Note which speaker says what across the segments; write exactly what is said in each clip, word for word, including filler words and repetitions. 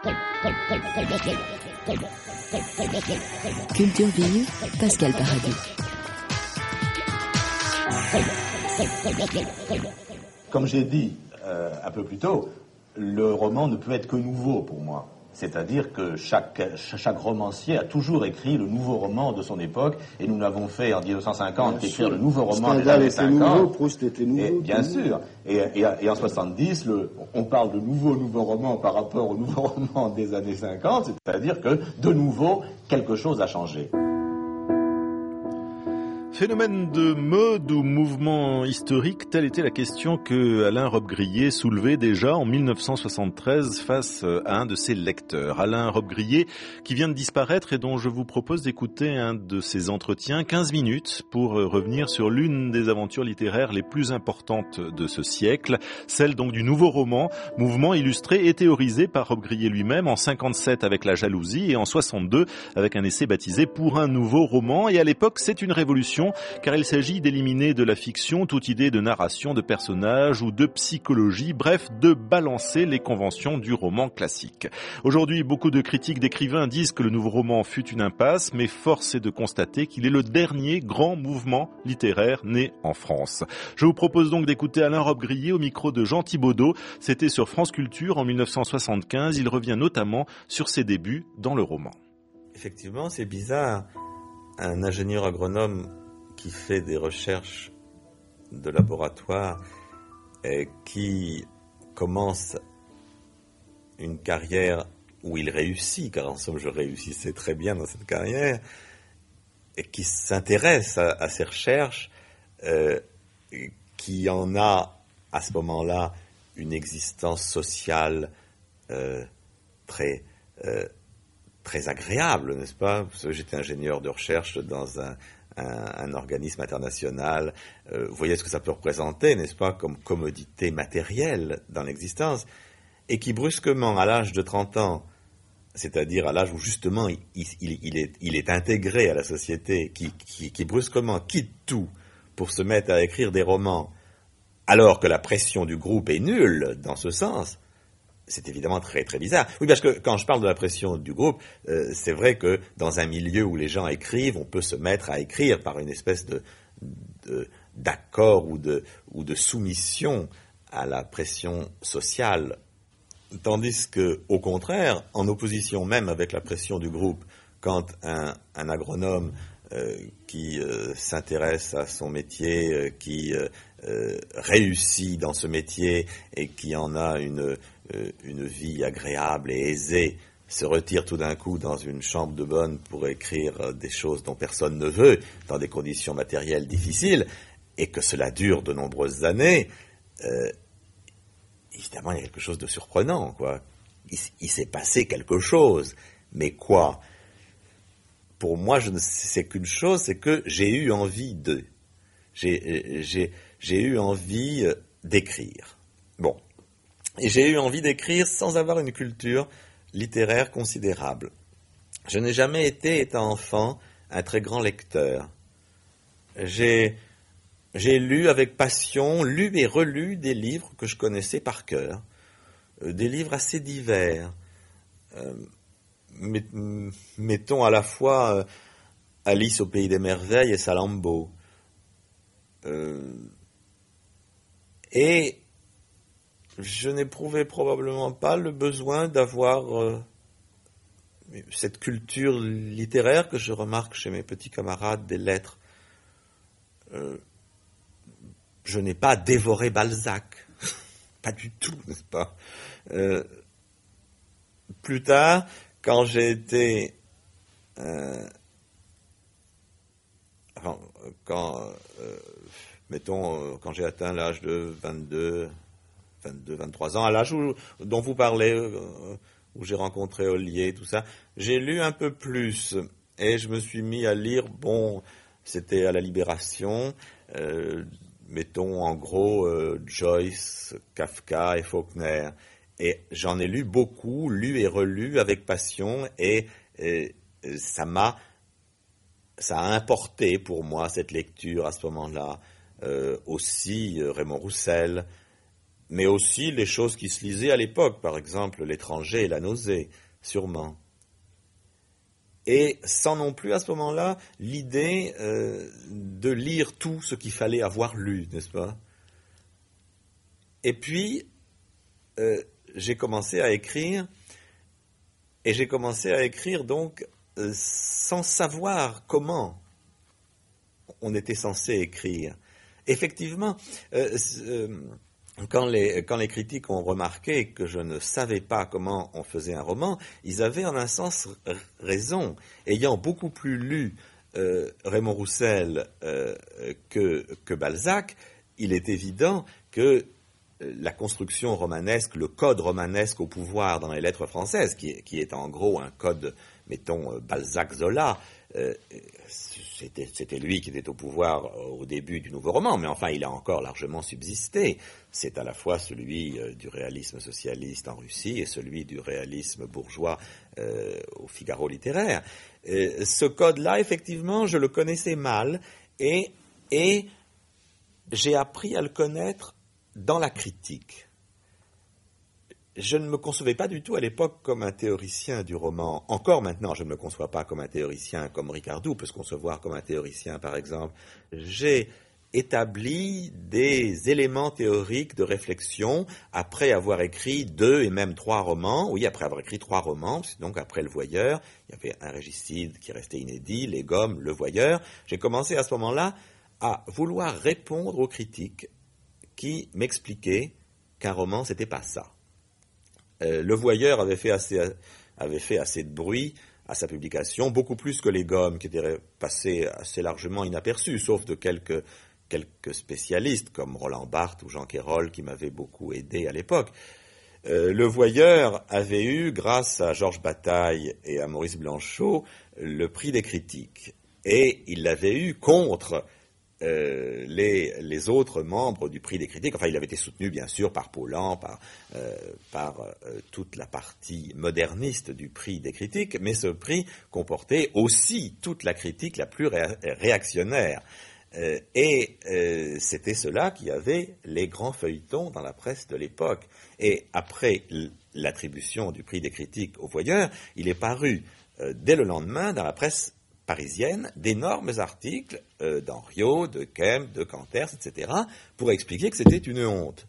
Speaker 1: Culture Ville, Pascal Paradis.
Speaker 2: Comme j'ai dit euh, un peu plus tôt, le roman ne peut être que nouveau pour moi. C'est-à-dire que chaque, chaque romancier a toujours écrit le nouveau roman de son époque, et nous l'avons fait en dix-neuf cent cinquante, bien qu'écrire sûr. Le nouveau roman des années cinquante.
Speaker 3: Nouveau, Proust était nouveau.
Speaker 2: Et, bien sûr. Et, et, et en soixante-dix, le, on parle de nouveau, nouveau roman par rapport au nouveau roman des années cinquante, c'est-à-dire que, de nouveau, quelque chose a changé.
Speaker 4: Phénomène de mode ou mouvement historique, telle était la question que Alain Robbe-Grillet soulevait déjà en mille neuf cent soixante-treize face à un de ses lecteurs. Alain Robbe-Grillet qui vient de disparaître et dont je vous propose d'écouter un de ses entretiens, quinze minutes, pour revenir sur l'une des aventures littéraires les plus importantes de ce siècle, celle donc du nouveau roman, mouvement illustré et théorisé par Robbe-Grillet lui-même en cinquante-sept avec La Jalousie et en soixante-deux avec un essai baptisé Pour un nouveau roman. Et à l'époque, c'est une révolution car il s'agit d'éliminer de la fiction toute idée de narration de personnages ou de psychologie, bref, de balancer les conventions du roman classique. Aujourd'hui, beaucoup de critiques d'écrivains disent que le nouveau roman fut une impasse, mais force est de constater qu'il est le dernier grand mouvement littéraire né en France. Je vous propose donc d'écouter Alain Robbe-Grillet au micro de Jean Thibaudot. C'était sur France Culture en mille neuf cent soixante-quinze. Il revient notamment sur ses débuts dans le roman.
Speaker 5: Effectivement, c'est bizarre. Un ingénieur agronome qui fait des recherches de laboratoire et qui commence une carrière où il réussit, car en somme je réussissais très bien dans cette carrière, et qui s'intéresse à, à ces recherches, euh, qui en a à ce moment-là une existence sociale euh, très, euh, très agréable, n'est-ce pas? Parce que j'étais ingénieur de recherche dans un Un, un organisme international, euh, vous voyez ce que ça peut représenter, n'est-ce pas, comme commodité matérielle dans l'existence, et qui brusquement, à l'âge de trente ans, c'est-à-dire à l'âge où justement il, il, il, est, il est intégré à la société, qui, qui, qui brusquement quitte tout pour se mettre à écrire des romans, alors que la pression du groupe est nulle dans ce sens, c'est évidemment très très bizarre. Oui, parce que quand je parle de la pression du groupe, euh, c'est vrai que dans un milieu où les gens écrivent, on peut se mettre à écrire par une espèce de, de d'accord ou de, ou de soumission à la pression sociale. Tandis que, au contraire, en opposition même avec la pression du groupe, quand un, un agronome euh, qui euh, s'intéresse à son métier, euh, qui euh, euh, réussit dans ce métier et qui en a une une vie agréable et aisée, se retire tout d'un coup dans une chambre de bonne pour écrire des choses dont personne ne veut, dans des conditions matérielles difficiles, et que cela dure de nombreuses années, euh, évidemment, il y a quelque chose de surprenant, quoi. Il, il s'est passé quelque chose, mais quoi? Pour moi, je ne sais qu'une chose, c'est que j'ai eu envie de... J'ai, j'ai, j'ai eu envie d'écrire. Bon. Et j'ai eu envie d'écrire sans avoir une culture littéraire considérable. Je n'ai jamais été, étant enfant, un très grand lecteur. J'ai, j'ai lu avec passion, lu et relu des livres que je connaissais par cœur, euh, des livres assez divers, euh, met, mettons à la fois euh, Alice au pays des merveilles et Salammbô. Euh, et je n'éprouvais probablement pas le besoin d'avoir euh, cette culture littéraire que je remarque chez mes petits camarades des lettres. Euh, je n'ai pas dévoré Balzac. Pas du tout, n'est-ce pas? euh, Plus tard, quand j'ai été... Euh, enfin, quand... Euh, mettons, quand j'ai atteint l'âge de vingt-deux... vingt-deux, vingt-trois ans, à l'âge où, dont vous parlez, euh, où j'ai rencontré Ollier, tout ça, j'ai lu un peu plus, et je me suis mis à lire, bon, c'était à la Libération, euh, mettons en gros euh, Joyce, Kafka et Faulkner, et j'en ai lu beaucoup, lu et relu avec passion, et, et ça m'a, ça a importé pour moi cette lecture à ce moment-là, euh, aussi euh, Raymond Roussel, mais aussi les choses qui se lisaient à l'époque, par exemple L'étranger et la nausée, sûrement. Et sans non plus à ce moment-là l'idée euh, de lire tout ce qu'il fallait avoir lu, n'est-ce pas? Et puis, euh, j'ai commencé à écrire, et j'ai commencé à écrire donc euh, sans savoir comment on était censé écrire. Effectivement, euh, euh, quand, les, quand les critiques ont remarqué que je ne savais pas comment on faisait un roman, ils avaient en un sens r- raison. Ayant beaucoup plus lu euh, Raymond Roussel euh, que, que Balzac, il est évident que la construction romanesque, le code romanesque au pouvoir dans les lettres françaises, qui est, qui est en gros un code, mettons, Balzac-Zola, euh, c'était, c'était lui qui était au pouvoir au début du nouveau roman, mais enfin il a encore largement subsisté. C'est à la fois celui euh, du réalisme socialiste en Russie et celui du réalisme bourgeois euh, au Figaro littéraire. Euh, ce code-là, effectivement, je le connaissais mal et, et j'ai appris à le connaître dans la critique. Je ne me concevais pas du tout à l'époque comme un théoricien du roman. Encore maintenant, je ne me conçois pas comme un théoricien comme Ricardou peut se concevoir comme un théoricien, par exemple. J'ai établi des éléments théoriques de réflexion après avoir écrit deux et même trois romans. Oui, après avoir écrit trois romans, donc après Le Voyeur, il y avait Un régicide qui restait inédit, Les Gommes, Le Voyeur. J'ai commencé à ce moment-là à vouloir répondre aux critiques qui m'expliquaient qu'un roman, c'était pas ça. Euh, le Voyeur avait fait, assez, avait fait assez de bruit à sa publication, beaucoup plus que Les Gommes, qui étaient passés assez largement inaperçus, sauf de quelques, quelques spécialistes, comme Roland Barthes ou Jean Quérol, qui m'avaient beaucoup aidé à l'époque. Euh, le Voyeur avait eu, grâce à Georges Bataille et à Maurice Blanchot, le prix des critiques. Et il l'avait eu contre Euh, les, les autres membres du prix des critiques. Enfin, il avait été soutenu, bien sûr, par Paulan, par, euh, par euh, toute la partie moderniste du prix des critiques, mais ce prix comportait aussi toute la critique la plus ré- réactionnaire. Euh, et euh, c'était cela qui avait les grands feuilletons dans la presse de l'époque. Et après l'attribution du prix des critiques au Voyeur, il est paru euh, dès le lendemain dans la presse parisienne d'énormes articles euh, d'Henriot, de Kemp, de Canters, et cetera, pour expliquer que c'était une honte.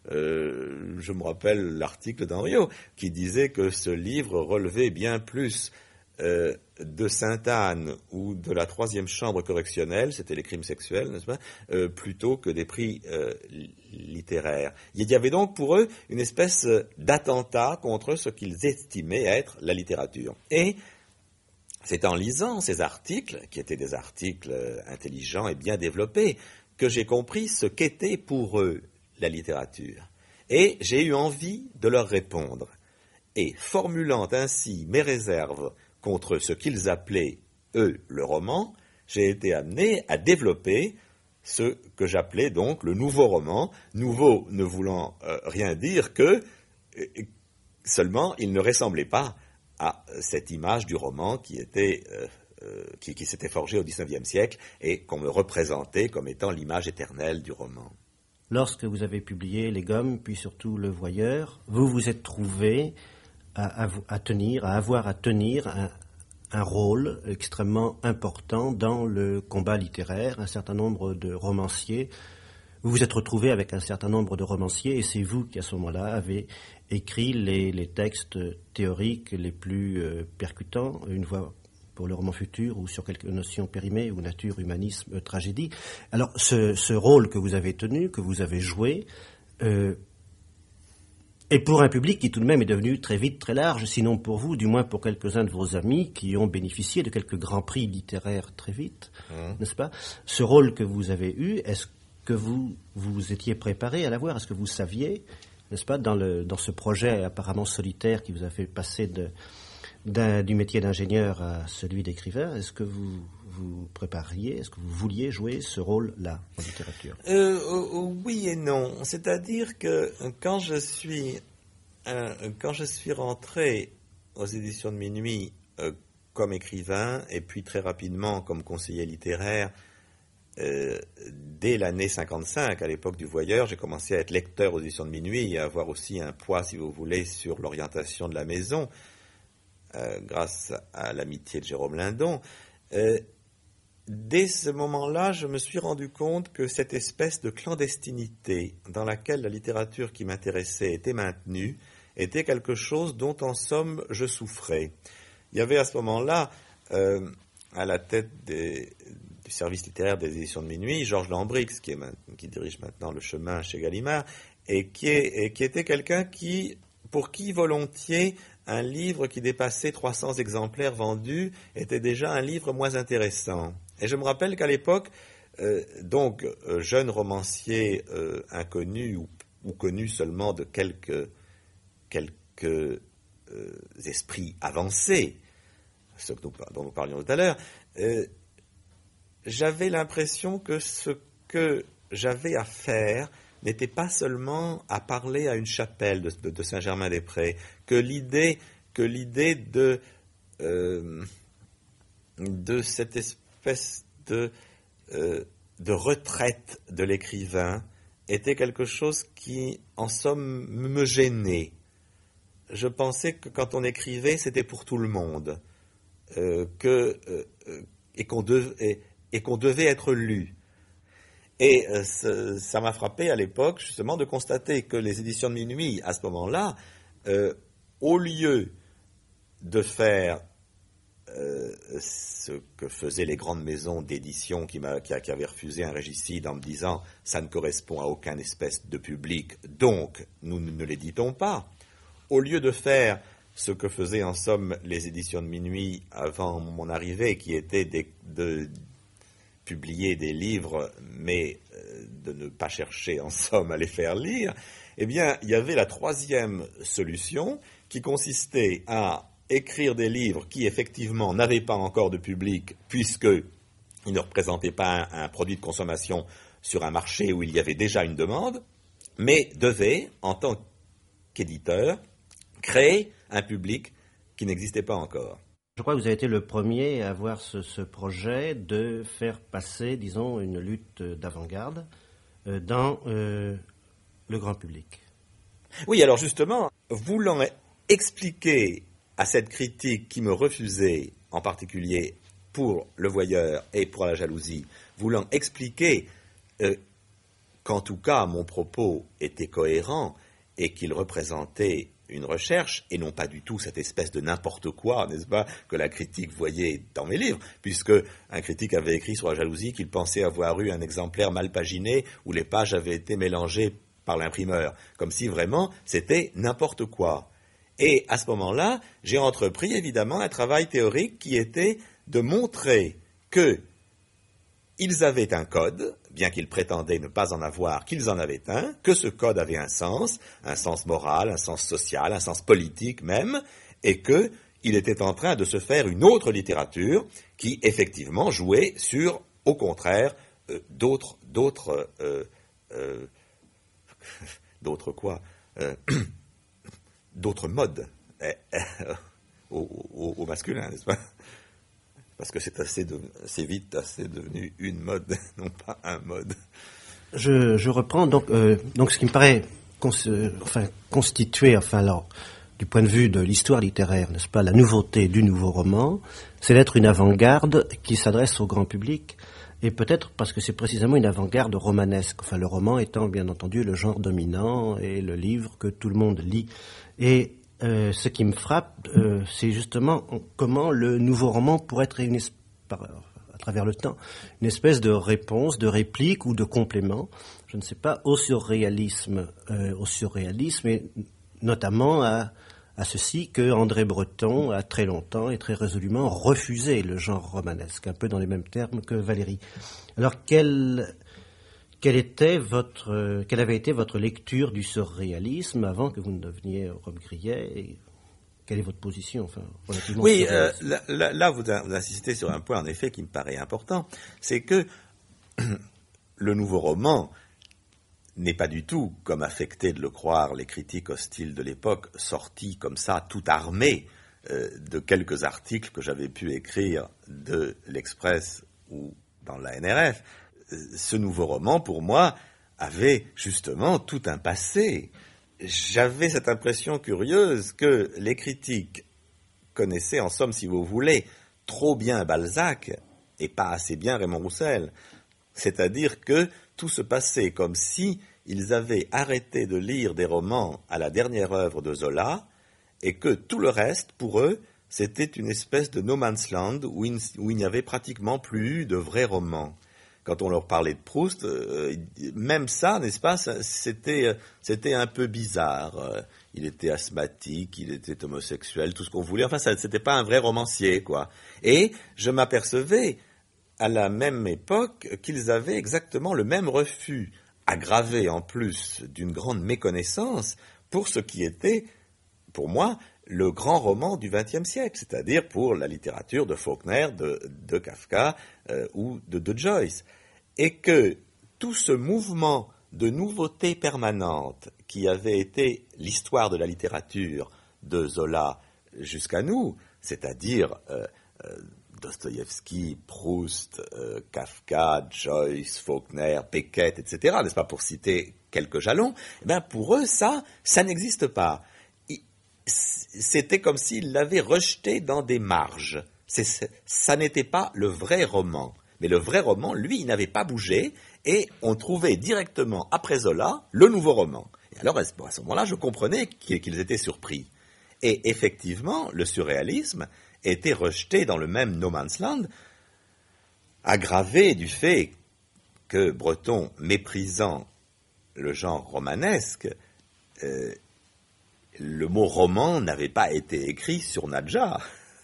Speaker 5: Euh, je me rappelle l'article d'Henriot qui disait que ce livre relevait bien plus euh, de Sainte-Anne ou de la troisième chambre correctionnelle, c'était les crimes sexuels, n'est-ce pas, euh, plutôt que des prix euh, littéraires. Il y avait donc pour eux une espèce d'attentat contre ce qu'ils estimaient être la littérature. Et c'est en lisant ces articles, qui étaient des articles intelligents et bien développés, que j'ai compris ce qu'était pour eux la littérature. Et j'ai eu envie de leur répondre. Et formulant ainsi mes réserves contre ce qu'ils appelaient, eux, le roman, j'ai été amené à développer ce que j'appelais donc le nouveau roman, nouveau ne voulant euh, rien dire que euh, seulement il ne ressemblait pas à cette image du roman qui était euh, euh, qui, qui s'était forgée au dix-neuvième siècle et qu'on me représentait comme étant l'image éternelle du roman.
Speaker 3: Lorsque vous avez publié Les Gommes, puis surtout Le Voyeur, vous vous êtes trouvé à, à, à tenir, à avoir à tenir un, un rôle extrêmement important dans le combat littéraire. Un certain nombre de romanciers, vous vous êtes retrouvé avec un certain nombre de romanciers et c'est vous qui à ce moment-là avez écrit les, les textes théoriques les plus euh, percutants, une fois pour le roman futur ou sur quelques notions périmées ou nature, humanisme, tragédie. Alors ce, ce rôle que vous avez tenu, que vous avez joué, euh, est pour un public qui tout de même est devenu très vite très large, sinon pour vous, du moins pour quelques-uns de vos amis qui ont bénéficié de quelques grands prix littéraires très vite, mmh. n'est-ce pas? Ce rôle que vous avez eu, est-ce que vous vous étiez préparé à l'avoir? Est-ce que vous saviez, n'est-ce pas, dans, le, dans ce projet apparemment solitaire qui vous a fait passer de, d'un, du métier d'ingénieur à celui d'écrivain, est-ce que vous vous prépariez, est-ce que vous vouliez jouer ce rôle-là en littérature?
Speaker 5: euh, Oui et non. C'est-à-dire que quand je suis, euh, quand je suis rentré aux éditions de Minuit euh, comme écrivain et puis très rapidement comme conseiller littéraire euh, dès l'année cinquante-cinq, à l'époque du Voyeur, j'ai commencé à être lecteur aux éditions de Minuit et à avoir aussi un poids, si vous voulez, sur l'orientation de la maison, euh, grâce à l'amitié de Jérôme Lindon. Euh, dès ce moment-là, je me suis rendu compte que cette espèce de clandestinité dans laquelle la littérature qui m'intéressait était maintenue était quelque chose dont, en somme, je souffrais. Il y avait à ce moment-là, euh, à la tête des, du service littéraire des éditions de Minuit, Georges Lambrix, qui, est, qui dirige maintenant le chemin chez Gallimard, et qui, est, et qui était quelqu'un qui, pour qui volontiers un livre qui dépassait trois cents exemplaires vendus était déjà un livre moins intéressant. Et je me rappelle qu'à l'époque, euh, donc, euh, jeune romancier euh, inconnu ou, ou connu seulement de quelques, quelques euh, esprits avancés, ce que nous, dont nous parlions tout à l'heure, euh, j'avais l'impression que ce que j'avais à faire n'était pas seulement à parler à une chapelle de, de, de Saint-Germain-des-Prés, que l'idée, que l'idée de, euh, de cette espèce de, euh, de retraite de l'écrivain était quelque chose qui, en somme, me gênait. Je pensais que quand on écrivait, c'était pour tout le monde, euh, que, euh, et, qu'on dev, et, et qu'on devait être lu. Et euh, ça m'a frappé à l'époque, justement, de constater que les éditions de Minuit, à ce moment-là, euh, au lieu de faire euh, ce que faisaient les grandes maisons d'édition qui, m'a, qui, qui avaient refusé un régicide en me disant « ça ne correspond à aucune espèce de public, donc nous ne l'éditons pas », au lieu de faire ce que faisaient en somme les éditions de Minuit avant mon arrivée, qui était des, de publier des livres, mais euh, de ne pas chercher en somme à les faire lire, eh bien, il y avait la troisième solution qui consistait à écrire des livres qui, effectivement, n'avaient pas encore de public, puisqu'ils ne représentaient pas un, un produit de consommation sur un marché où il y avait déjà une demande, mais devaient, en tant qu'éditeur, créer un public qui n'existait pas encore.
Speaker 3: Je crois que vous avez été le premier à avoir ce, ce projet de faire passer, disons, une lutte d'avant-garde euh, dans euh, le grand public.
Speaker 5: Oui, alors justement, voulant expliquer à cette critique qui me refusait, en particulier pour Le Voyeur et pour La Jalousie, voulant expliquer euh, qu'en tout cas mon propos était cohérent et qu'il représentait une recherche, et non pas du tout cette espèce de n'importe quoi, n'est-ce pas, que la critique voyait dans mes livres, puisque un critique avait écrit sur La Jalousie qu'il pensait avoir eu un exemplaire mal paginé où les pages avaient été mélangées par l'imprimeur, comme si vraiment c'était n'importe quoi. Et à ce moment-là, j'ai entrepris évidemment un travail théorique qui était de montrer que ils avaient un code, bien qu'ils prétendaient ne pas en avoir, qu'ils en avaient un, que ce code avait un sens, un sens moral, un sens social, un sens politique même, et qu'il était en train de se faire une autre littérature qui, effectivement, jouait sur, au contraire, euh, d'autres, d'autres, euh, euh, d'autres quoi, euh, d'autres modes euh, euh, au, au, au masculin, n'est-ce pas ? Parce que c'est assez, de, c'est vite assez devenu une mode, non pas un mode.
Speaker 3: Je, je reprends donc, euh, donc ce qui me paraît cons, euh, enfin, constituer, enfin alors, du point de vue de l'histoire littéraire, n'est-ce pas, la nouveauté du nouveau roman, c'est d'être une avant-garde qui s'adresse au grand public, et peut-être parce que c'est précisément une avant-garde romanesque, enfin le roman étant bien entendu le genre dominant et le livre que tout le monde lit. Et Euh, ce qui me frappe, euh, c'est justement comment le nouveau roman pourrait être une es- par, à travers le temps une espèce de réponse, de réplique ou de complément, je ne sais pas, au surréalisme, euh, au surréalisme et notamment à, à ceci que André Breton a très longtemps et très résolument refusé le genre romanesque, un peu dans les mêmes termes que Valéry. Alors quel Quelle était votre, euh, quelle avait été votre lecture du surréalisme avant que vous ne deveniez Rob Grillet et quelle est votre position, enfin, relativement
Speaker 5: Oui, euh, là, là, là vous, vous insistez sur un point en effet qui me paraît important, c'est que le nouveau roman n'est pas du tout, comme affectaient de le croire les critiques hostiles de l'époque, sorti comme ça, tout armé euh, de quelques articles que j'avais pu écrire de l'Express ou dans la N R F. ce nouveau roman, pour moi, avait justement tout un passé. J'avais cette impression curieuse que les critiques connaissaient, en somme, si vous voulez, trop bien Balzac et pas assez bien Raymond Roussel. C'est-à-dire que tout se passait comme si ils avaient arrêté de lire des romans à la dernière œuvre de Zola et que tout le reste, pour eux, c'était une espèce de no man's land où il, où il n'y avait pratiquement plus eu de vrais romans. Quand on leur parlait de Proust, euh, même ça, n'est-ce pas, c'était, c'était un peu bizarre. Il était asthmatique, il était homosexuel, tout ce qu'on voulait. Enfin, ça, c'était pas un vrai romancier, quoi. Et je m'apercevais, à la même époque, qu'ils avaient exactement le même refus, aggravé en plus d'une grande méconnaissance, pour ce qui était, pour moi, le grand roman du vingtième siècle, c'est-à-dire pour la littérature de Faulkner, de, de Kafka euh, ou de, de Joyce. Et que tout ce mouvement de nouveauté permanente qui avait été l'histoire de la littérature de Zola jusqu'à nous, c'est-à-dire euh, euh, Dostoïevski, Proust, euh, Kafka, Joyce, Faulkner, Beckett, et cetera, n'est-ce pas, pour citer quelques jalons, eh bien pour eux, ça, ça n'existe pas. C'était comme s'ils l'avaient rejeté dans des marges. C'est, ça n'était pas le vrai roman. Mais le vrai roman, lui, il n'avait pas bougé, et on trouvait directement, après Zola, le nouveau roman. Et alors, à ce moment-là, je comprenais qu'ils étaient surpris. Et effectivement, le surréalisme était rejeté dans le même no man's land, aggravé du fait que Breton, méprisant le genre romanesque, euh, le mot roman n'avait pas été écrit sur Nadja,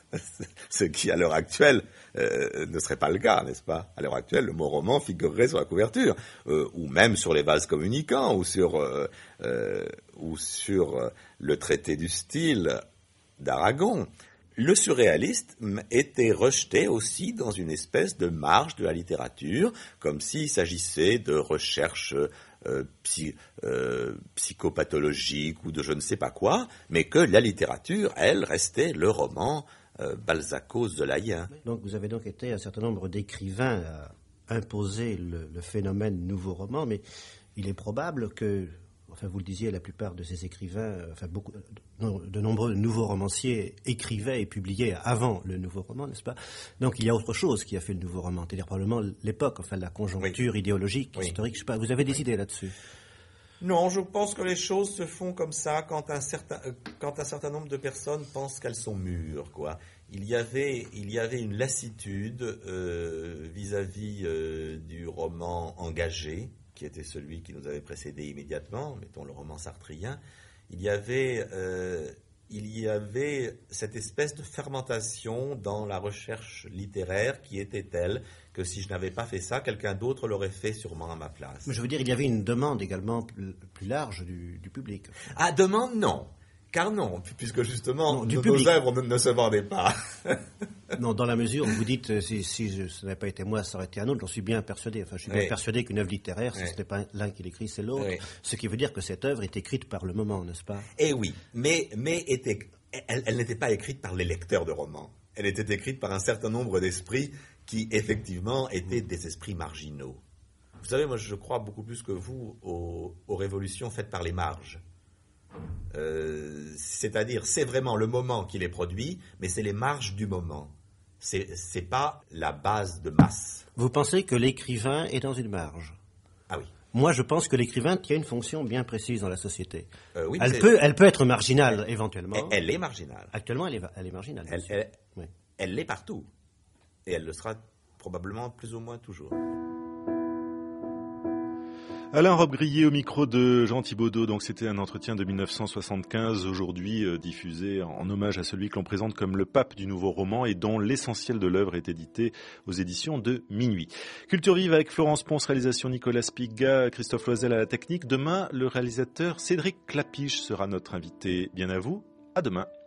Speaker 5: ce qui, à l'heure actuelle, euh, ne serait pas le cas, n'est-ce pas? À l'heure actuelle, le mot roman figurerait sur la couverture, euh, ou même sur les vases communicants, ou sur, euh, euh, ou sur euh, le traité du style d'Aragon. Le surréaliste était rejeté aussi dans une espèce de marge de la littérature, comme s'il s'agissait de recherches euh, psy, euh, psychopathologiques ou de je ne sais pas quoi, mais que la littérature, elle, restait le roman euh, balzaco-zolaïen.
Speaker 3: Donc vous avez donc été un certain nombre d'écrivains à imposer le, le phénomène nouveau roman, mais il est probable que, enfin vous le disiez, la plupart de ces écrivains, enfin beaucoup, de nombreux nouveaux romanciers écrivaient et publiaient avant le nouveau roman, n'est-ce pas? Donc il y a autre chose qui a fait le nouveau roman, c'est-à-dire probablement l'époque, enfin la conjoncture oui. idéologique, oui. historique, je sais pas, vous avez des oui. idées là-dessus?
Speaker 5: Non, je pense que les choses se font comme ça quand un certain, quand un certain nombre de personnes pensent qu'elles sont mûres, quoi. Il y avait, il y avait une lassitude euh, vis-à-vis euh, du roman engagé, qui était celui qui nous avait précédé immédiatement, mettons le roman sartrien. Il y avait, euh, il y avait cette espèce de fermentation dans la recherche littéraire qui était telle que si je n'avais pas fait ça, quelqu'un d'autre l'aurait fait sûrement à ma place.
Speaker 3: Mais je veux dire, il y avait une demande également plus, plus large du, du public.
Speaker 5: Ah, demande, non. Car non, puisque justement,
Speaker 3: non, du
Speaker 5: nos,
Speaker 3: public.
Speaker 5: nos œuvres ne, ne se vendaient pas.
Speaker 3: Non, dans la mesure où vous dites, si, si je, ce n'avait pas été moi, ça aurait été un autre, j'en suis bien persuadé. Enfin, je suis bien oui. persuadé qu'une œuvre littéraire, si oui. ce n'est pas l'un qui l'écrit, c'est l'autre. Oui. Ce qui veut dire que cette œuvre est écrite par le moment, n'est-ce pas?
Speaker 5: Eh oui, mais, mais était, elle, elle n'était pas écrite par les lecteurs de romans. Elle était écrite par un certain nombre d'esprits qui, effectivement, étaient des esprits marginaux. Vous savez, moi, je crois beaucoup plus que vous aux, aux révolutions faites par les marges. Euh, c'est-à-dire, c'est vraiment le moment qui les produit, mais c'est les marges du moment. C'est, c'est pas la base de masse.
Speaker 3: Vous pensez que l'écrivain est dans une marge?
Speaker 5: Ah oui.
Speaker 3: Moi, je pense que l'écrivain tient une fonction bien précise dans la société.
Speaker 5: Euh, oui,
Speaker 3: elle, peut, elle peut être marginale, elle, éventuellement.
Speaker 5: Elle, elle est marginale.
Speaker 3: Actuellement, elle est, elle est marginale.
Speaker 5: Elle, elle, oui. elle l'est partout. Et elle le sera probablement plus ou moins toujours.
Speaker 4: Alain Robbe-Grillet au micro de Jean Thibaudot. Donc c'était un entretien de mille neuf cent soixante-quinze, aujourd'hui euh, diffusé en hommage à celui que l'on présente comme le pape du nouveau roman et dont l'essentiel de l'œuvre est édité aux éditions de Minuit. Culture vive avec Florence Ponce, réalisation Nicolas Spiga, Christophe Loisel à la technique. Demain, le réalisateur Cédric Clapiche sera notre invité. Bien à vous, à demain.